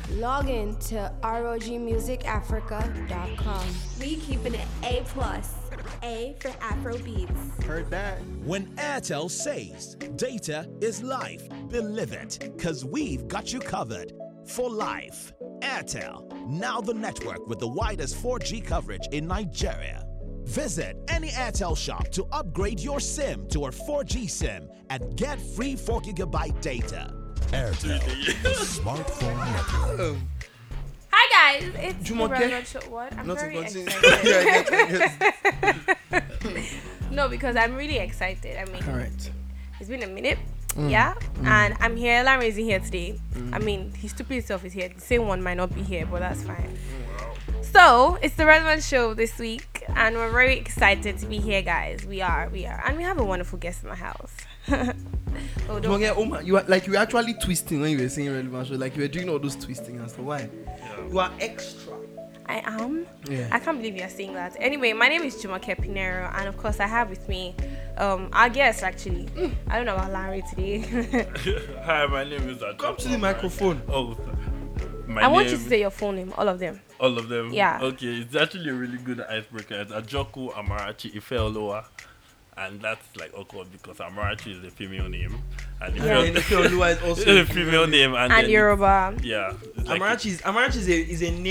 Log in to rogmusicafrica.com. We keeping it A+. A for Afro beats. Heard that. When Airtel says data is life, believe it, cause we've got you covered for life. Airtel, now the network with the widest 4G coverage in Nigeria. Visit any Airtel shop to upgrade your SIM to our 4G SIM and get free 4 gigabyte data. Airtel, the smartphone network. Hi guys, it's Jumoke? the Relevant Show. What? I'm Not very to continue. excited. No, because I'm really excited. I mean, All right. it's been a minute. Yeah, and I'm here. Larry isn't here today. I mean, his stupid self is here. The same one might not be here, but that's fine. So it's the Relevant Show this week, and we're very excited to be here, guys. We are, and we have a wonderful guest in the house. Oh, don't. Jumoke, oh man, you were actually twisting when you were saying relevant show. Like you were doing all those twisting and stuff. Why? You are extra. I am. Yeah. I can't believe you're saying that. Anyway, my name is Jumoke Pinero, and of course, I have with me our guest. Actually, I don't know about Larry today. Hi, my name is Ajako. Come to the microphone. Oh, my I want you name- to say your full name, all of them. all of them. Yeah. Okay, it's actually a really good icebreaker. It's Ajoko Amarachi Ifeoluwa. And that's like awkward because Amarachi is a female name. And Yeah. And Ifeoluwa is also it's a female name. And And then Yoruba. yeah. It's like Amarachi is a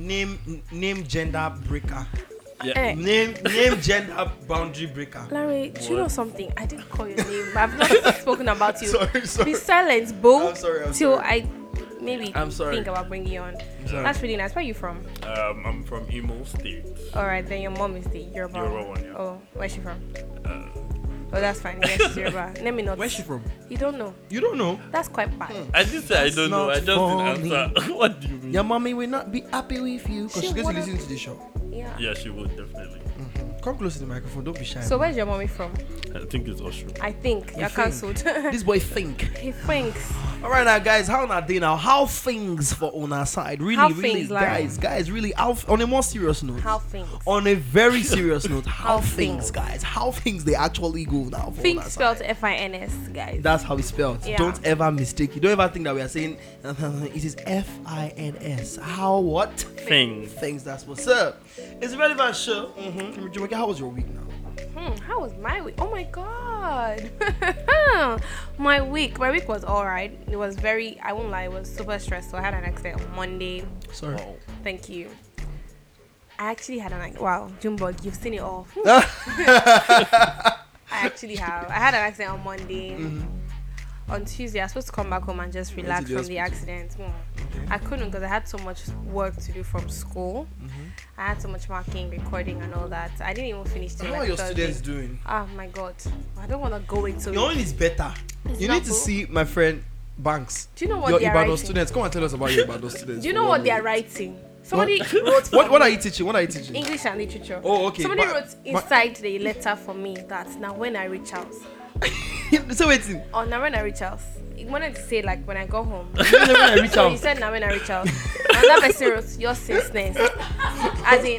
name gender breaker. Eh. Name gender boundary breaker. Larry, do you know something? I didn't call your name, but I've not spoken about you. Sorry. Be silent, boo. I'm sorry. Till I maybe I'm sorry. think about bringing you on. sorry. That's really nice. Where are you from? I'm from Imo State. Alright, then your mom is the Yoruba. Yoruba one, yeah. Oh, where's she from? Uh, Oh, that's fine. Yes, she's Yoruba. Let me not. Where's she from? You don't know. You don't know. That's quite bad. I did say I don't know. I just didn't answer. What do you mean? Your mommy will not be happy with you because She she's going to wouldn't- listen to the show. Yeah. Yeah, she would definitely. Come close to the microphone. Don't be shy. So where's your mommy from? I think it's Oshu. I think you're think? cancelled. this boy think. He thinks. All right, now guys, how are they now? How things for on our side? Really, How really, things, Larry? guys, really. How, on a more serious note. How things. On a very serious note, how How things, things. guys? How things they actually go now? For Think on our spelled side. F-I-N-S, guys. That's how it's spelled. Yeah. Don't ever mistake it. Don't ever think that we are saying it is F-I-N-S. How what? Things. Things. That's what's up. It's a relevant show. Jumoke, how was your week now? How was my week? Oh my god. My week was alright. It was very, I won't lie, it was super stressful. I had an accident on Monday. Sorry. Thank you. I actually had an accident. Wow, Jumbo, you've seen it all. I actually have. I had an accident on Monday. On Tuesday, I was supposed to come back home and just relax the from the accident. I couldn't because I had so much work to do from school. I had so much marking, recording, and all that. I didn't even finish till How like are your Thursday. students doing? Oh my god, I don't want to go into Your own it. is better. It's You not need to good. see my friend Banks. Do you know what Your they are Ibadan writing? students. Come and tell us about your Ibadan students. Do you for know one what they are minute. writing? Somebody wrote for What me, are you teaching? What are you teaching? English and literature. Oh, okay, Somebody but- wrote inside the letter for me that now when I reach out. So waiting. Oh, now when I reach out. He wanted to say like when I go home. When I reach So he out. said now when I reach out. And that person wrote your sinceness. As in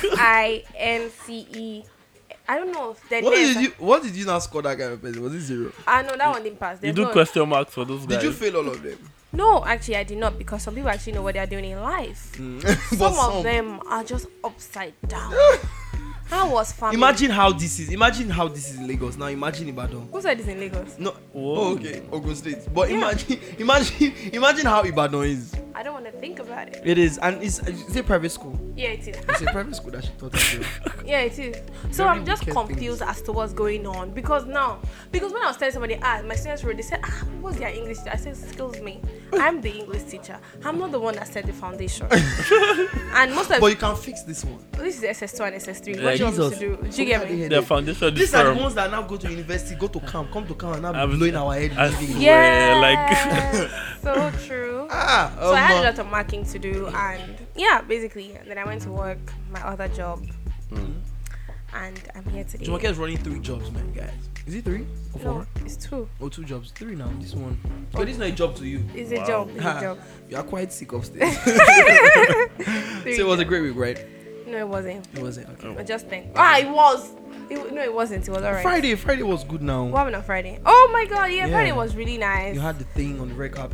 SINCE. I don't know if the What did you now score that kind of person? Was it 0? I know that one didn't pass. You There's do no, question marks for those guys. Did you fail all of them? No, actually I did not because some people actually know what they're doing in life. But Some of them are just upside down. How was family? Imagine how this is in Lagos. Now imagine Ibadan. Who said this in Lagos? No. Whoa. Oh, okay. Ogun State. But Yeah. imagine how Ibadan is. I don't want to think about it. It is, and it's a private school. Yeah, it is. It's a private school that she taught us. Yeah, it is. So Very I'm just wicked confused as to what's going on because when I was telling somebody, my students wrote, they said, what's their English teacher? I said, excuse me, I'm the English teacher. I'm not the one that set the foundation. And most of But you can fix this one. this is SS2 and SS3. Yeah, What do you want me Jesus. to do? Do you get me? Their foundation is These are the firm. ones that now go to university, come to camp and now be I'm- blowing our head. I living. swear, Yeah, so true. So I had a lot of marking to do, and yeah, basically, and then I went to work, my other job, and I'm here today. Jumoke is running 3 jobs, man, guys. Is it 3 or 4? No, it's 2. Oh, 2 jobs. 3 now. This one. But this is not a job to you. It's a job. It's a Ha, job. You are quite sick upstairs. So 3 it was a great week, right? No, it wasn't. It wasn't. Okay. I just think. It was. No, it wasn't. It was alright. Friday was good now. What happened on Friday? Oh my god, yeah, Yeah. Friday was really nice. You had the thing on the red carpet.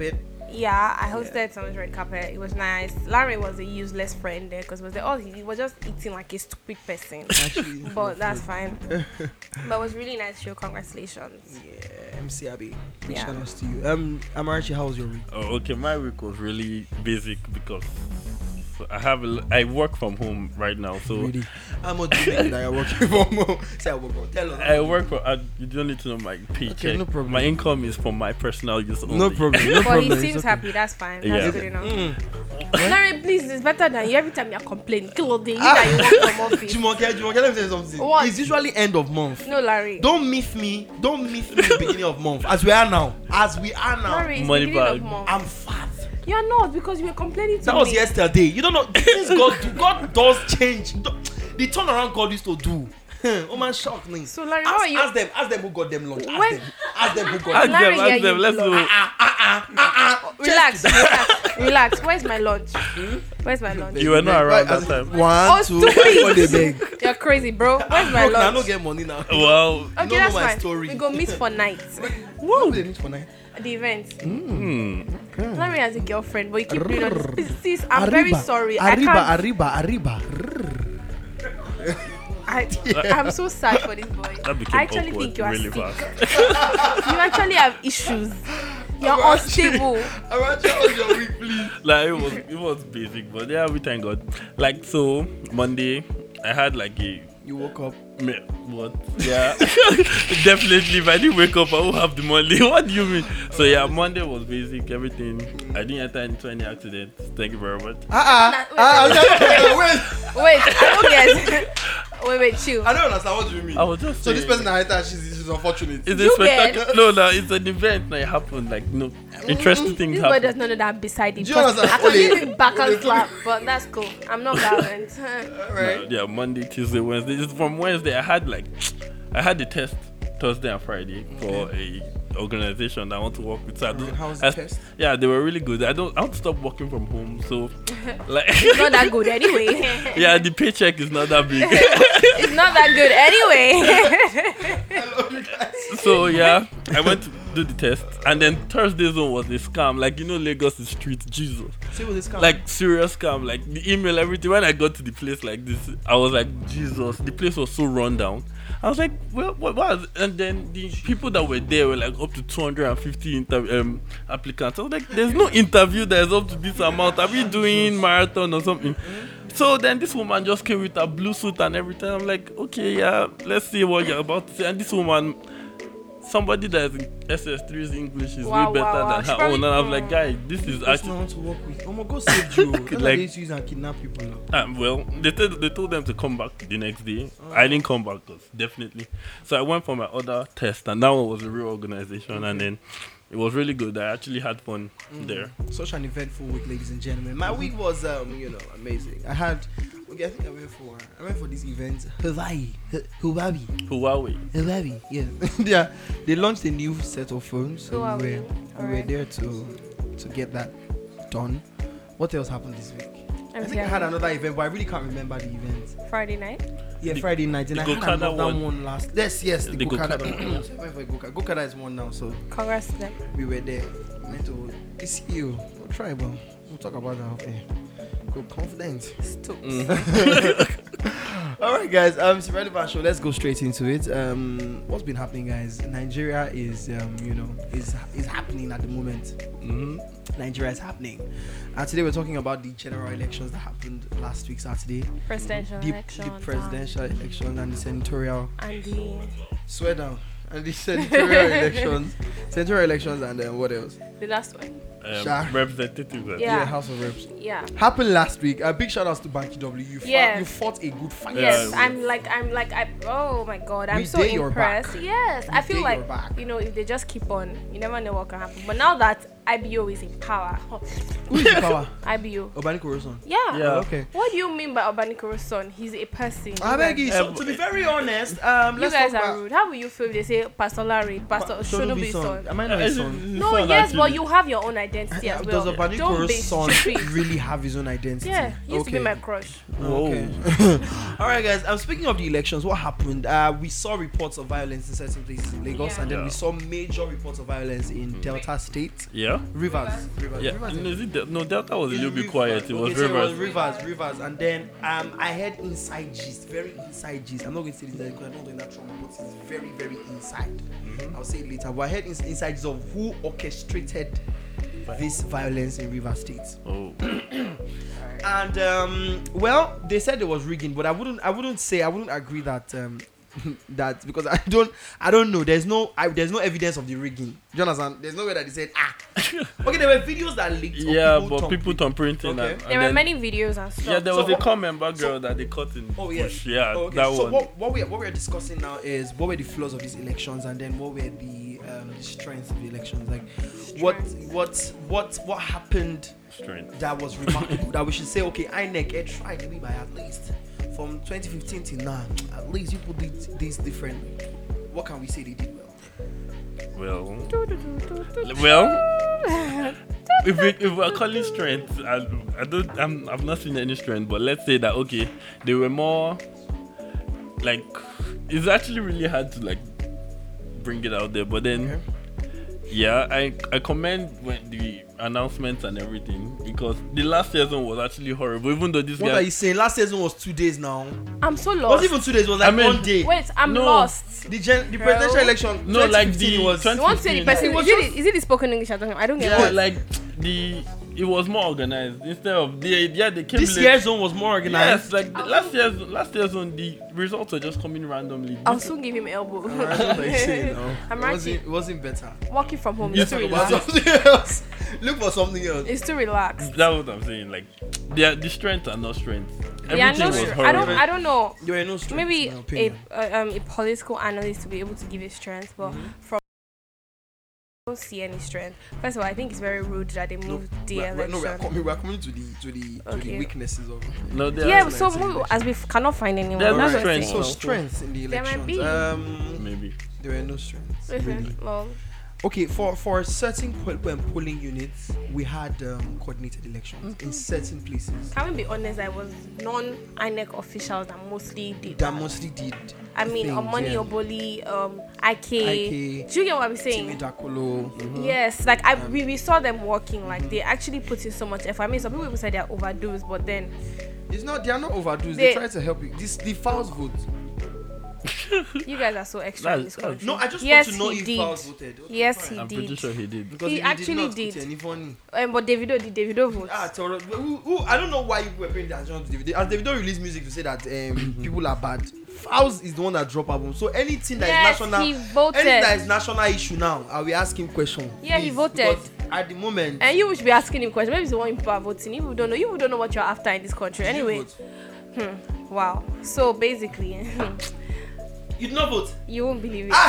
Yeah, I hosted someone's red carpet. It was nice. Larry was a useless friend there because he was just eating like a stupid person. Actually, But that's fine. But it was really nice show. Congratulations. yeah, MC Abby. Big Yeah. shout outs to you. Amarachi, how was your week? Oh, okay, my week was really basic because I work from home right now, so Really? I'm not doing that. You're working from home. Say I work from. Tell us. I work for. You don't need to know my paycheck. no problem. My income is for my personal use only. No problem. No But problem. he it's seems okay. happy. That's fine. That's Yeah. good enough. Larry, please, it's better than you. Every time you're complaining, kill the you that you work from office. Jumoke, let me tell you something. What? It's usually end of month. No, Larry. Don't miss me beginning of month. As we are now. Larry, it's Money beginning bag. of month. I'm fat. You're not because you were complaining to That me. was yesterday. You don't know. Things God does change. The turnaround God used to do. Oh man, shock me. So, Larry, how are you? Ask them who got them lunch. When- Ask them who got Ask them. Larry, them, yeah, ask them. you Let's blow. go. Relax. Where's my lunch? Where's my lunch? You were not around that time. One, Oh, two, stupid. three, four, they beg. You're crazy, bro. Where's my Look, I don't lunch? get money now. Well, You Okay, don't that's know my fine. story. We go meet for night. What do they need for night? The event. Okay. Larry has a girlfriend, but you keep doing all this. Sis, I'm very sorry. Arriba. I'm so sad for this boy. that became I actually awkward think you are really sick. fast. You actually have issues. You're unstable. Amarachi, how was your week, please? Like it was basic, but yeah, we thank God. Like so, Monday I had like a You woke up. what? Yeah, definitely. If I didn't wake up, I would have the Monday. What do you mean? So yeah, Monday was basic. Everything. I didn't enter into any accidents. Thank you very much. Wait, Wait. I don't get. Wait, chill. I don't understand what you mean. I was just So this saying, person I enter, she's unfortunate. It's You a spectacular. No, it's an event. Like, it happened. Like interesting things This boy happen. does not know that I'm beside him. Do you understand? I can give Ole. him back and Ole. slap, but that's cool. I'm not violent. Right. Yeah, Monday, Tuesday, Wednesday. It's from Wednesday. I had the test Thursday and Friday for a organization that I want to work with. So I don't- How was the test? Yeah, they were really good. I want to stop working from home. So like It's not that good anyway. yeah, the paycheck is not that big. It's not that good anyway. I love you guys. So yeah, I went to do the test, and then Thursday's one was a scam. Like Lagos is street, Jesus. See what this kind Like serious scam. Like the email, everything. When I got to the place like this, I was like, Jesus. The place was so run down. I was like, well, what was? And then the people that were there were like up to 250 applicants. I was like, there's no interview that is up to this amount. Are we doing marathon or something? So then this woman just came with a blue suit and everything. I'm like, okay, yeah, let's see what you're about to say. And this woman, somebody that is in SS3's English is Wow, way better wow, wow. than She her probably- own. And I was like, guy, this is That's actually. not want to work with. Oh my God, save you. Like, Like- they use and kidnap people now. Well, they told them to come back the next day. I didn't come back, definitely. So I went for my other test, and that one was a real organization, and then it was really good. I actually had fun there. Such an eventful week, ladies and gentlemen. My week was, amazing. I think I went for this event, Huawei. Huawei. Yeah. Yeah. They launched a new set of phones, so Huawei. we were Alright. there to get that done. What else happened this week? I I'm think I here. had another event, but I really can't remember the event. Friday night. Yeah, The- Friday night, and the I had Gokada another one. one last. Yes, the The Gokada. Gokada. So I went for Gokada. Gokada is one now, so Congrats to them. we were there. Meant to it's you. We'll try, but we'll talk about that. Okay. Go confident. All right, guys. It's a relevant show. Let's go straight into it. What's been happening, guys? Nigeria is is happening at the moment. Nigeria is happening, and today we're talking about the general elections that happened last week Saturday. Presidential The election. presidential election and the senatorial. And the Swear down. And the senatorial elections, and then what else? the last one. Sha. Representative. Yeah. House of Reps. Yeah. Happened last week. A big shout outs to Banky W. Yes. You fought a good fight. Yes, Yeah. oh my God, I'm We so did your back. impressed. Yes, We I feel did like, your back. if they just keep on, you never know what can happen. But now that IBO is in power, Who is the power? IBO, Obani Koroson. yeah. Yeah. Okay. What do you mean by Obanikoro's son? He's a person. I beg you. So, Um, to be very honest, You let's guys talk are about rude. How will you feel if they say Pastor Larry, Pastor Shonobi's son? Am I not his son? No, yes, but you have your own identity as well. Does Obani Don't be Koro's son stupid. really have his own identity? Yeah, he used to be Okay. my crush. Okay. All right, guys. Speaking of the elections, what happened? We saw reports of violence in certain places in Lagos, Yeah. and then Yeah. we saw major reports of violence in Delta State. Yeah. Delta? Rivers. Yeah. Rivers. No, no, Delta was a little bit quiet. It was Okay, so Rivers. Rivers, and then I heard inside gist, very inside gist. I'm not going to say this because I'm not doing that trauma, but it's very, very inside. I'll say it later. But I heard inside gist of who orchestrated this violence in Rivers State. Oh. And well, they said there was rigging, but I wouldn't agree that that, because I don't know. There's no evidence of the rigging. Do you understand? There's no way that they said Okay, there were videos that leaked. Yeah, of but people thumbprinting. Okay. And There were then- many videos and stuff. Yeah, there was So a comment girl that they cut in. Oh yes. Bush. Yeah, Oh, okay. that So one. what we're discussing now is what were the flaws of these elections, and then what were the strengths of the elections. Like what happened Strength. that was remarkable that we should say, okay, INEC tried to be by at least from 2015 till now. At least people did this different. What can we say they did well? Well, if we're calling strength, I've not seen any strength, but let's say that okay, they were more like, it's actually really hard to like bring it out there, but then yeah, I commend when the announcements and everything, because the last season was actually horrible. Even though this What guy, are you saying? Last season was 2 days now. I'm so It lost. wasn't even 2 days. It was like I mean- 1 day. Wait, I'm No. lost. The presidential election. No, like 2015 the was. 20 You want to say the person? It was Is it the spoken English? I don't get yeah, it. like it was more organized instead of they came This late. year's zone was more Yes, organized. like last year's on the results are just coming randomly. I'll soon give him elbow. That's what I'm saying, no. I'm It wasn't better. Working from home You is too talk About relaxed. something else. Look for something else. It's too relaxed. That's what I'm saying. Like, the strengths are not strengths. Yeah, Everything no, was sure. horrible. I don't know. There were no strengths, Maybe in my opinion. a political analyst to be able to give it strength, but from I don't see any strength. First of all, I think it's very rude that they moved the election. we're coming to the Okay. weaknesses of it. No, there Yeah, are so Nigeria. as we cannot find anyone. There are that's no what I'm strengths. saying. So strengths in the There might elections. be. maybe. There were no strengths. Really. Well, Okay, for certain polling units, we had coordinated elections in certain places. can we be honest? I was non-INEC officials that mostly did That mostly did. I mean, things, Omoni yeah. Oboli, IK. IK. Do you get what I'm Timmy saying? Dakolo. Yes, like we saw them working. Like they actually put in so much effort. I mean, some people even say they're overdosed, but then It's not. They are not overdue. They They- try to help you. The Fowles vote. you guys are so extra in this That's- country. No, I just Yes, want to know he if did. Fowles voted. Okay, Yes, fine. he I'm pretty did. sure he did. Because He if did actually not, did. it's any funny. But Davido votes. Toro, who, I don't know why you were paying attention to Davido. As Davido released music to say that people are bad. Fowles is the one that dropped album. So anything that Yes, is national, he voted. anything that is national issue now, I will ask him question. Yeah, he please, voted. because at the moment, And you should be asking him questions. Maybe it's the one people are voting. You don't know. You don't know what you're after in this country. did you Anyway, vote? wow. So basically, You did not vote. you won't believe it.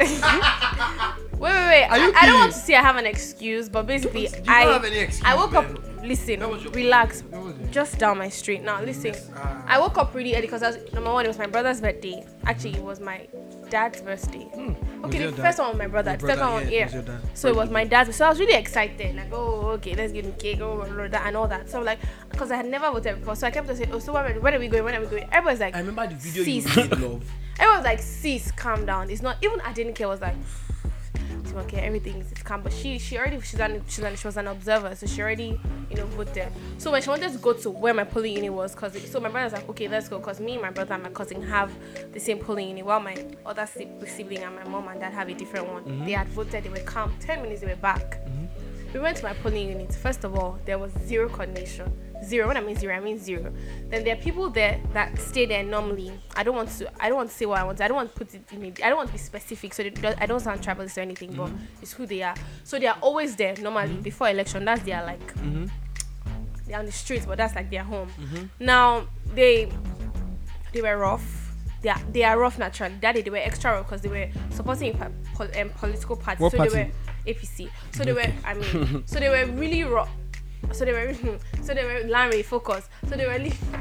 Wait. Are you I don't want kidding? to say I have an excuse, but basically, You don't I have any excuse, woke up. man. Listen, That was your- relax. That was it. Just down my street. Now listen. I woke up really early because number one, it was my brother's birthday. Actually, it was my dad's birthday. Okay, your the dad? first one was my brother. Your The second brother, one, yeah, it yeah. was your dad. So it was my dad's. So I was really excited. Like, oh, okay, let's give him cake, and all that. So I'm like, because I had never voted before, so I kept on saying, oh, so when are we going? When are we going? Everybody's like, I remember the video you Sis. made, love. everyone was like, sis, calm down. It's not even I didn't care. Was like, it's okay, everything is calm. But she was an observer, so she already voted. So when she wanted to go to where my polling unit was, so my brother was like, okay, let's go, because me, my brother, and my cousin have the same polling unit, while my other sibling and my mom and dad have a different one. They had voted, they were calm. 10 minutes, they were back. We went to my polling unit. First of all, there was zero coordination. Zero. When I mean zero. Then there are people there that stay there normally. I don't want to say what I want. I don't want to put it in it. I don't want to be specific, so I don't sound tribalist or anything, but it's who they are. So they are always there normally before election. That's their like they're on the streets, but that's like their home. Now they were rough. They are rough naturally. That day they were extra rough because they were supporting a political party. What so party? they were APC. So they were so they were really rough. So they were Larry focus. So they were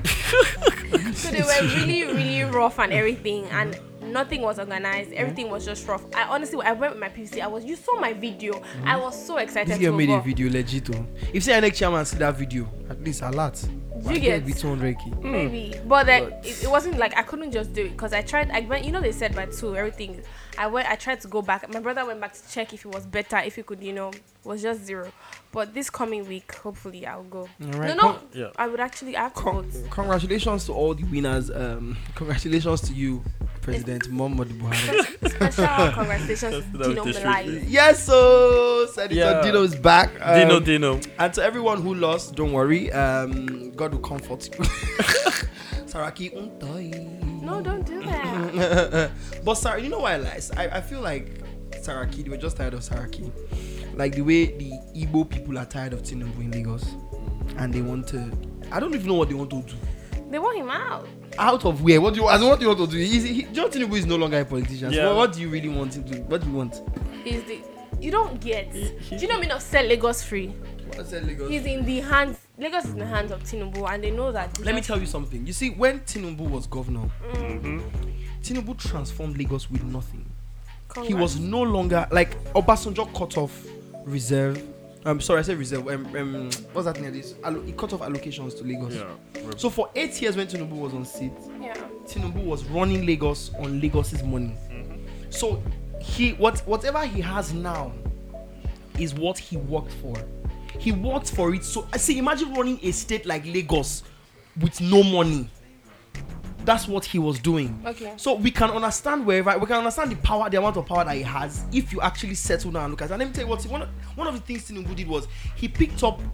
really rough and everything, and nothing was organized. Everything was just rough. I went with my PC. You saw my video. I was so excited. This to girl made go. a video legit. If say next chairman see that video, at least a lot. You get be 200k. maybe, but then But- it wasn't like I couldn't just do it because I tried. I went, they said by 2 everything. I tried to go back. My brother went back to check if it was better, if he could, it was just 0. But this coming week, hopefully, I'll go. All right. No, Yeah. I would actually have to vote. Congratulations to all the winners. Congratulations to you, President Muhammadu Buhari. Special congratulations to That's Dino what they Malai. Yes, so Senator Yeah. Dino is back. Dino. And to everyone who lost, don't worry. God will comfort you. Saraki untai. No, don't do that. But Sarah, you know why I lie? I feel like Saraki, they were just tired of Saraki. Like the way the Igbo people are tired of Tinubu in Lagos. And they want to, I don't even know what they want to do. They want him out. Out of where? What do you want to do? John Tinubu is no longer a politician. Yeah. So what do you really want him to do? What do you want? You don't get. Do you know me not sell Lagos free? What's that Lagos? He's in the hands. Lagos is in the hands of Tinubu, and they know that. Let me tell you something. You see, when Tinubu was governor, Tinubu transformed Lagos with nothing. He was no longer like Obasanjo cut off reserve. Sorry, I said reserve. What's that name? He cut off allocations to Lagos. Yeah. So for 8 years when Tinubu was on seat, Yeah. Tinubu was running Lagos on Lagos's money. So whatever he has now is what he worked for. He worked for it. So I see, imagine running a state like Lagos with no money. That's what he was doing. Okay. So we can understand we can understand the power, the amount of power that he has if you actually settle down and look at it. And let me tell you what, one of the things Tinubu did was he picked up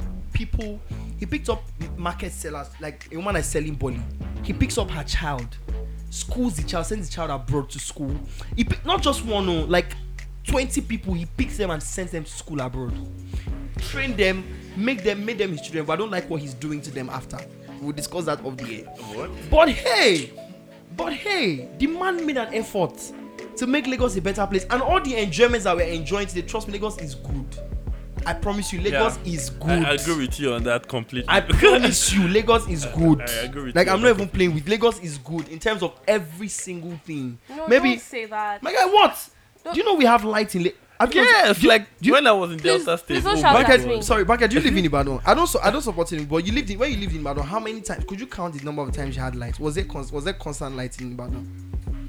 market sellers, like a woman is selling bully. He picks up her child, schools the child, sends the child abroad to school. He not just one, no, like 20 people, he picks them and sends them to school abroad. Train them, make them his children, but I don't like what he's doing to them after. We'll discuss that off the air. What? But hey, the man made an effort to make Lagos a better place, and all the enjoyments that we're enjoying today, trust me, Lagos is good. I promise you, Lagos is good. I agree with you on that completely. I promise you, Lagos is good. I agree with like you I'm on not that. even playing with. Lagos is good in terms of every single thing. No, Maybe, don't say that. my guy, what? Do you know we have light in? Yes, when I was in Delta State. please don't oh shout my at Banker, me. God. sorry, Banker, do you live in Ibadan? I don't support him, but when you lived in Ibadan, how many times could you count the number of times you had light? Was there constant light in Ibadan?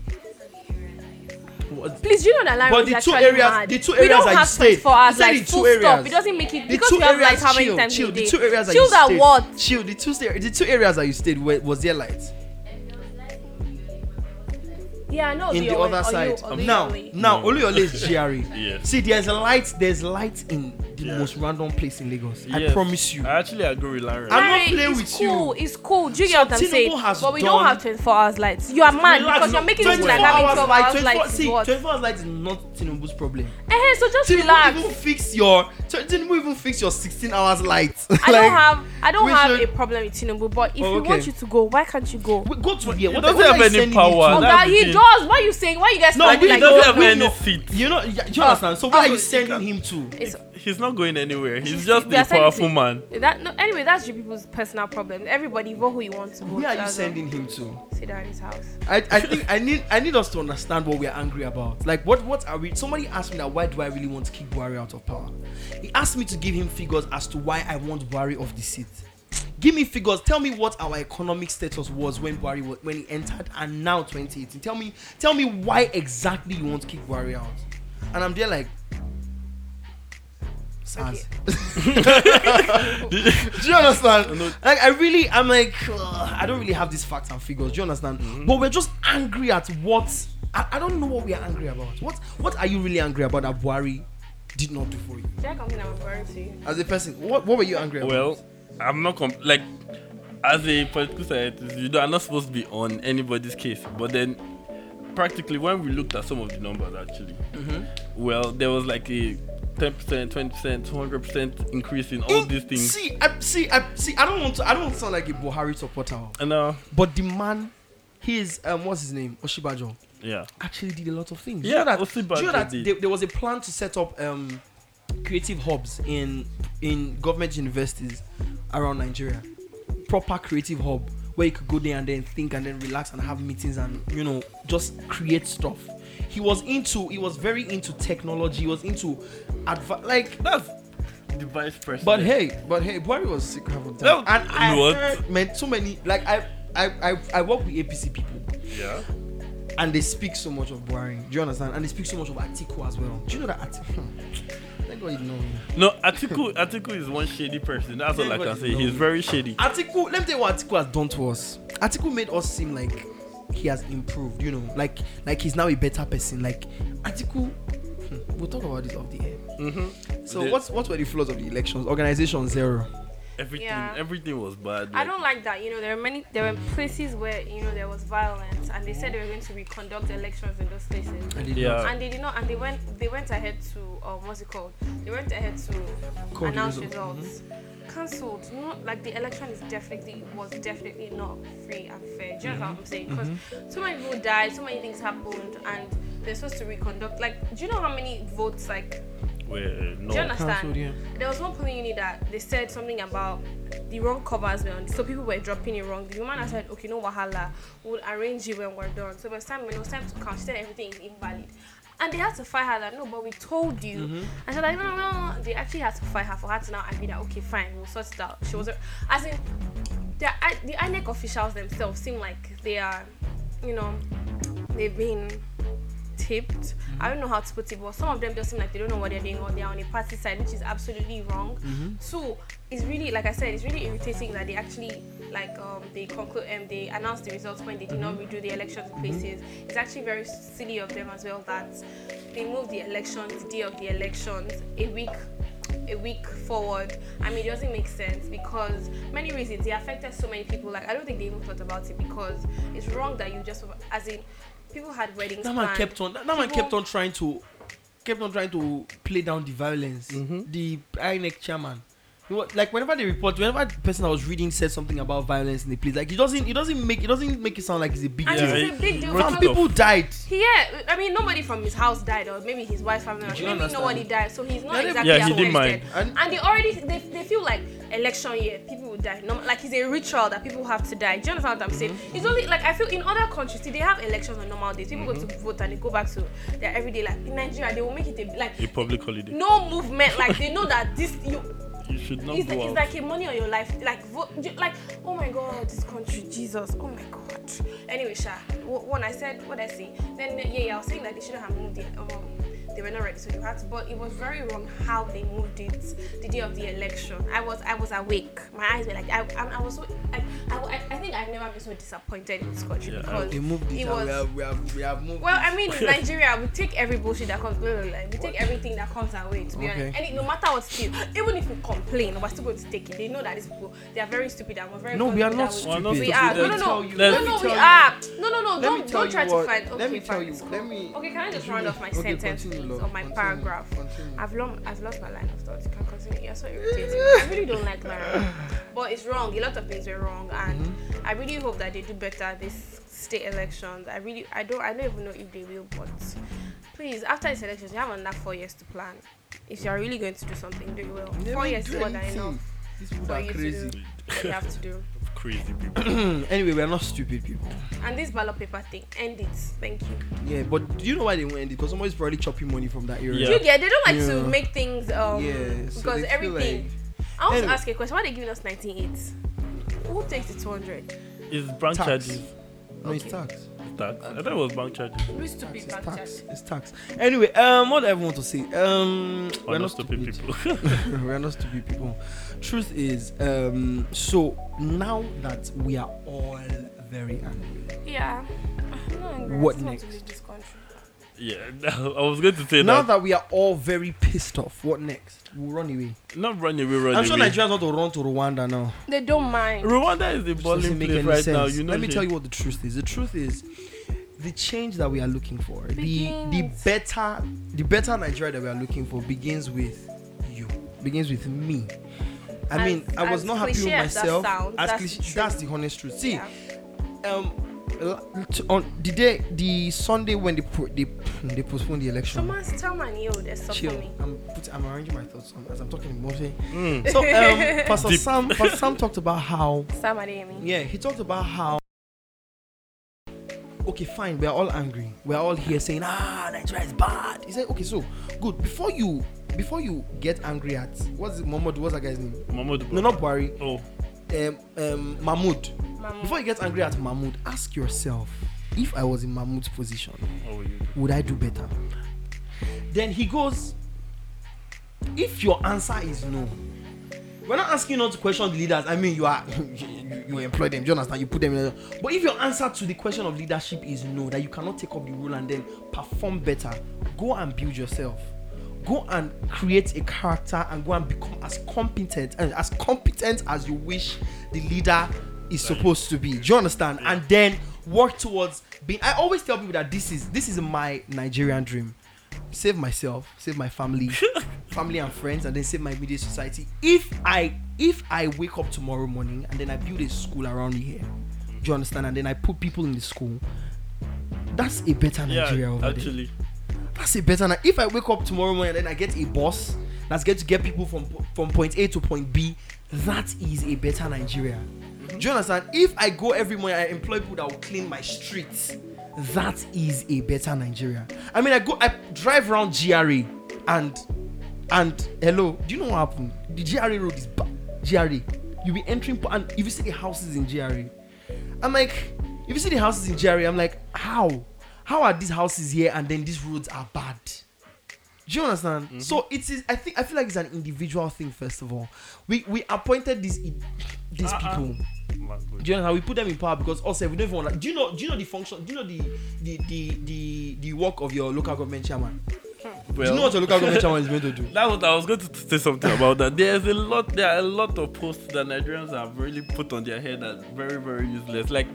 Please, you know that line But is the two actually areas, mad. the two We areas don't that you have stayed, 24 hours you said like the full two stop. areas. It doesn't make it The because two we have areas, like how many chill, times chill. a The day. two areas that Chill you that stayed. what? Chill. The two areas that you stayed, was there light? Yeah, no. In the other side. Now, No. Oluyole is GRE. Yes. See, there's light in the Yeah. most random place in Lagos. I Yes. promise you. I actually agree with Larry. I'm not Larry, playing it's with cool. you. It's cool. Do you So get what I'm Tinubu saying? has But we don't done- have 24 hours lights. You are mad Relax, because you're no, making it 24 like having hours 12 light, hours 24 lights. see, What? 24 hours light is not Tinubu's problem. So just Tinubu relax. even fix your 16 hours light. I don't we have should- a problem with Tinubu, but if Oh, we okay. want you to go, why can't you go? Go to here. He What doesn't are have you any sending power. him to? Oh, That's God, the he thing. does. What are you saying? Why you guys No, talking we like He doesn't that? have we any know- seat. You know, do you understand? So where are you sending him to? It's- He's not going anywhere. He's just they are a powerful sending- man. Anyway, that's you people's personal problem. Everybody vote who you want to vote. Where are you That's all. sending him to? Sit down in his house. I think I need us to understand what we are angry about. Like what are we? Somebody asked me that why do I really want to kick Buhari out of power? He asked me to give him figures as to why I want Buhari off the seat. Give me figures. Tell me what our economic status was when when he entered and now 2018. Tell me why exactly you want to kick Buhari out. And I'm there like SARS. Do you understand? Like I'm like I don't really have these facts and figures. Do you understand? But we're just angry at what I don't know what we are angry about. What are you really angry about that Buhari did not do for you? Check something I'm referring to you. As a person, what were you angry about? Well, I'm not like as a political scientist, I'm not supposed to be on anybody's case. But then, practically, when we looked at some of the numbers, actually, well, there was like a 10%, 20%, 200% increase in all these things. See, I don't want to sound like a Buhari supporter. And But the man, he is what's his name? Oshibajo. yeah, Actually did a lot of things. Yeah, do Osibajo you know that did. there was a plan to set up creative hubs in government universities around Nigeria. Proper creative hub where you could go there and then think and then relax and have meetings and just create stuff. He was very into technology. He was into the vice president. But hey, Buhari was sick half of the Well, time. And I what? heard, man, so many, like, I work with APC people. Yeah. And they speak so much of Buhari. Do you understand? And they speak so much of Atiku as well. Do you know that Atiku? Thank God you know him. No, Atiku is one shady person. That's all I can say. He's very shady. Atiku, let me tell you what Atiku has done to us. Atiku made us seem like he has improved, you know, like he's now a better person. Like Atiku, we'll talk about this off the air. Mm-hmm. So what were the flaws of the elections? Organization zero. Everything was bad. I don't like that. You know, there were places where, you know, there was violence, and they said they were going to reconduct elections in those places. And they And they did not. And they went ahead to what's it called? They went ahead to announce results. Cancelled. You know, like the election was definitely not free and fair. Do you know what I'm saying? Because so many people died, so many things happened, and they're supposed to reconduct. Like, do you know how many votes like? No. Do you understand? Cancelled, yeah. There was one polling unit that they said something about the wrong covers were on, so people were dropping it wrong. The woman had said, okay, no wahala, we'll arrange it when we're done. So when it was time to count, she said everything is invalid. And they had to fight her that, no, but we told you. And she was like, no. They actually had to fight her for her to now agree that, okay, fine, we'll sort it out. She was, as in, the INEC officials themselves seem like they are, you know, they've been tipped. I don't know how to put it, but some of them just seem like they don't know what they're doing, or they're on a party side, which is absolutely wrong. So it's really, like I said, it's really irritating that they actually they announced the results when they did not redo the elections in places. It's actually very silly of them as well that they moved the elections, the day of the elections, a week forward. I mean, it doesn't make sense because many reasons. They affected so many people. Like, I don't think they even thought about it, because it's wrong that you just, as in, people had weddings. That man kept on trying to play down the violence. The INEC chairman. Like whenever the person I was reading said something about violence in the place, like it doesn't make it sound like it's a big deal. It's a big deal. Some people died. Yeah, I mean, nobody from his house died, or maybe his wife's family, or maybe nobody died, so he's not exactly he didn't mind. And they feel like election year, people will die. No, like it's a ritual that people have to die. Do you understand what I'm saying? It's only like, I feel in other countries, see, they have elections on normal days. People go to vote and they go back to their everyday life. In Nigeria, they will make it a public holiday. No movement, like they know that this you should not go out. It's like a money on your life. Like, vote, like, oh my God, this country, Jesus, oh my God. Anyway, when I said what I say, then I was saying that they shouldn't have moved it. They were not ready, so you had to. But it was very wrong how they moved it the day of the election. I was awake. My eyes were like, I was so, I think I've never been so disappointed in this country, because they moved it. We have moved. Well, I mean, in Nigeria, we take every bullshit that comes. We take everything that comes our way. To be honest, and no matter what, still, even if we complain, we're still going to take it. They know that these people, they are very stupid and we're very. No, we are not stupid. We are. No, we are. No. Don't try to fight. Let me tell you. Okay, can I just round off my sentence? Of my paragraph. I've lost my line of thought. You can continue. You're so irritating. I really don't like Naira, but it's wrong. A lot of things were wrong, and I really hope that they do better this state elections. I don't even know if they will, but please, after these elections, you have another 4 years to plan. If you are really going to do something, do it well. 4 years is more than enough. These people are crazy. What you have to do. Crazy people. Anyway, we are not stupid people. And this ballot paper thing, end it. Thank you. Yeah, but do you know why they won't end it? Because somebody's probably chopping money from that area. Yeah. They don't like to make things so because everything. Like, I want to ask you a question. Why are they giving us 19.8? Who takes the 200? It's bank charges. No, it's tax. Tax. I thought it was bank charges. Who is stupid bank charges? It's tax. Anyway, what do I want to say? We're not stupid people. We're not stupid people. Truth is, so now that we are all very angry. Yeah. I'm not angry. What I just next? want to leave this country. Yeah, I was going to say now that. that we are all very pissed off, what next? We'll run away. Not run away. I'm sure Nigerians want to run to Rwanda now. They don't mind. Rwanda is the balling place right now. You know. Let me tell you what the truth is. The truth is, the change that we are looking for, the better Nigeria that we are looking for begins with you. Begins with me. I mean, I was not happy with myself. That's the honest truth. See, on the Sunday when they postponed the election. Tell man, there's something Chill. for me. I'm arranging my thoughts as I'm talking emotionally. So Pastor Sam talked about how. Sam Adeyemi. Yeah, he talked about how. Okay, fine. We are all angry. We are all here saying, Nigeria is bad. He said, okay, so good. Before you before you get angry at what's that guy's name? Mahmoud. No, not Buhari. Oh. Mahmoud. Before you get angry at Mahmoud, ask yourself, if I was in Mahmoud's position, would I do better? Then he goes, if your answer is no, we're not asking you not to question the leaders. I mean, you employ them, do you understand? You put them in. But if your answer to the question of leadership is no, that you cannot take up the role and then perform better, go and build yourself. Go and create a character and go and become as competent as you wish the leader is supposed to be. Do you understand? And then work towards being. I always tell people that this is my Nigerian dream. Save myself, save my family and friends, and then save my immediate society. If I wake up tomorrow morning and then I build a school around here, do you understand? And then I put people in the school, that's a better Nigeria over there. That's a better. If I wake up tomorrow morning and then I get a boss that's going to get people from point A to point B, that is a better Nigeria. Do you understand? If I go every morning, I employ people that will clean my streets, that is a better Nigeria. I mean, I drive around GRA and hello, do you know what happened? The GRA road is bad. GRA, you'll be entering, and if you see the houses in GRA, I'm like, if you see the houses in GRA, I'm like, how are these houses here and then these roads are bad? Do you understand? Mm-hmm. So it is. I feel like it's an individual thing. First of all, we appointed these people. Do you know how we put them in power? Because also we don't even want. Do you know the function? Do you know the work of your local government chairman? Well, do you know what your local government chairman is going to do? That's what I was going to say something about that. There are a lot of posts that Nigerians have really put on their head that very, very useless. Like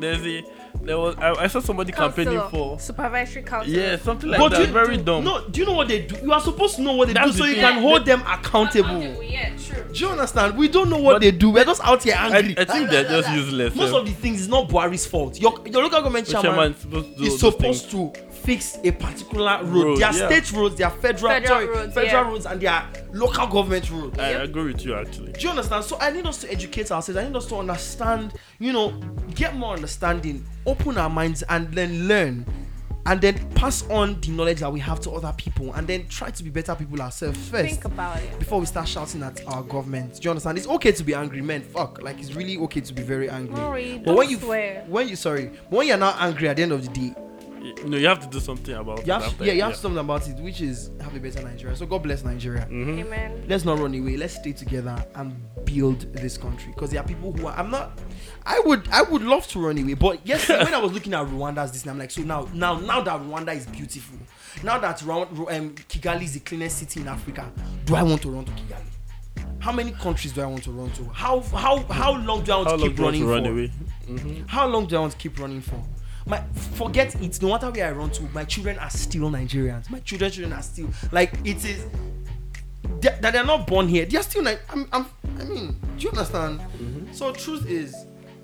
I saw somebody campaigning for supervisory council. Yeah, something like that. Very dumb. No, do you know what they do? You are supposed to know what they do so you can hold them accountable. Yeah, true. Do you understand? We don't know what they do. We're just out here angry. I think they're just useless. Most of the things is not Buhari's fault. Your local government chairman is supposed to fix a particular road. Their state roads, their federal roads, and their local government roads. I agree with you actually. Do you understand? So I need us to educate ourselves. I need us to understand, get more understanding, open our minds, and then learn, and then pass on the knowledge that we have to other people, and then try to be better people ourselves first. Think about it before we start shouting at our government. Do you understand? It's okay to be angry, man. Fuck, like it's really okay to be very angry. Sorry, but when you're not angry at the end of the day, you have to do something about it. You have to do something about it, which is have a better Nigeria. So God bless Nigeria. Mm-hmm. Amen. Let's not run away. Let's stay together and build this country. Because there are people who are. I would love to run away, but yes, when I was looking at Rwanda's this, I'm like, so now that Rwanda is beautiful, now that Kigali is the cleanest city in Africa, do I want to run to Kigali? How many countries do I want to run to? How long do I want to keep running for? Mm-hmm. How long do I want to keep running for? Forget it. No matter where I run to, my children are still Nigerians. My children are still like it is. That they're not born here. They're still like. I mean, do you understand? Mm-hmm. So truth is,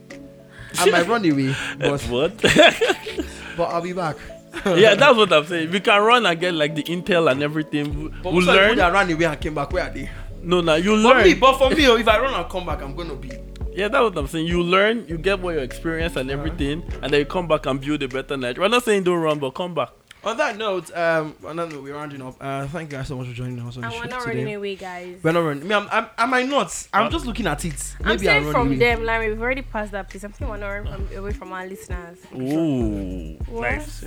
I might run away, but what? But I'll be back. Yeah, that's what I'm saying. We can run and get like the intel and everything. But we'll learn. That ran away and came back. Where are they? No, you learn. But for me, if I run and come back, I'm gonna be. Yeah, that's what I'm saying. You learn, you get what your experience and everything, and then you come back and build a better Nigeria. We're not saying don't run, but come back. On that note, we're rounding up. Thank you guys so much for joining us on the show today. And we're not running away, guys. We're not running. I might not. I'm just looking at it. I'm saying from them, Larry. We've already passed that place. I'm saying we're not running away from our listeners. Ooh, nice.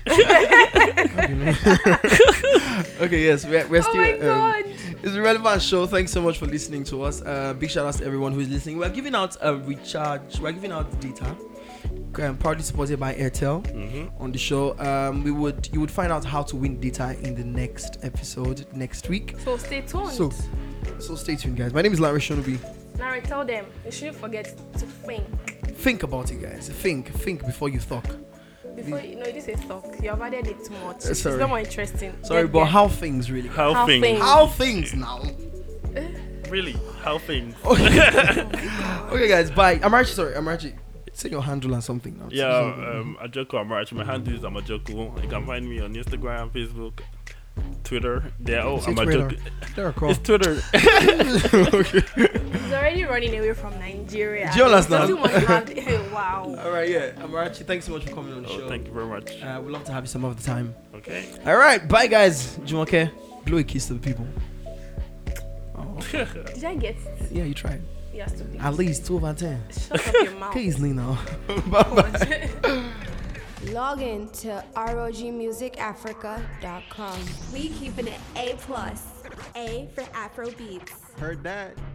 Okay, yes, we're still. Oh my God. It's a relevant show. Thanks so much for listening to us. Big shout out to everyone who is listening. We're giving out recharge. We're giving out data. Partly supported by Airtel on the show. You would find out how to win data in the next episode next week. So stay tuned. So stay tuned, guys. My name is Larry Shonobi. Larry, tell them you shouldn't forget to think. Think about it, guys. Think before you talk. Before you this is talk. You have added it too much. It's Sorry. not more interesting. Sorry, but how things really? How things? How things now? Really? How things? Okay, guys. Bye. I'm Archie. Say your handle and something now. Yeah, Ajoko Amarachi. My handle is Amajoko. You can find me on Instagram, Facebook, Twitter. Amajoko. It's Twitter. He's already running away from Nigeria. Do you understand? Too much wow. All right, yeah. Amarachi, thanks so much for coming on the show. Thank you very much. We'd love to have you some other time. Okay. All right, bye, guys. Jumoke, blow a kiss to the people. Did I get it? Yeah, you tried. Yes, to be. At least 2 over 10. Shut up your mouth. Please, Nino. Log in to rogmusicafrica.com. We keeping it A+. A for Afro beats. Heard that.